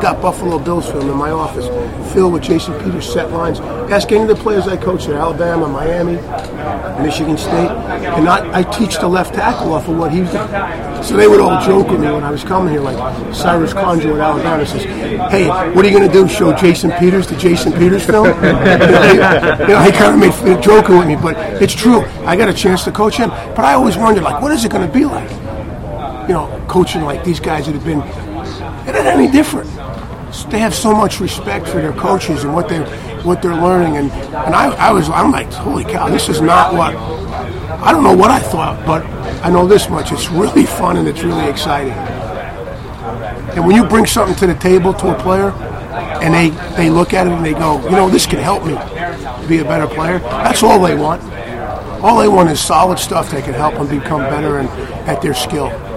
got Buffalo Bills film in my office filled with Jason Peters set lines. Ask any of the players I coached at Alabama, Miami, Michigan State, and I teach the left tackle off of what he's doing. So they would all joke with me when I was coming here, like Cyrus Conjure at Alabama says, "Hey, what are you going to do? Show Jason Peters the Jason Peters film?" He kind of made joking with me, but it's true. I got a chance to coach him, but I always wondered, like, what is it going to be like? Coaching like these guys that have been, it ain't any different. They have so much respect for their coaches and what they're learning, and I'm like, holy cow, this is not what, I don't know what I thought, but I know this much, it's really fun and it's really exciting. And when you bring something to the table to a player, and they look at it and they go, this can help me be a better player, that's all they want. All they want is solid stuff that can help them become better and at their skill.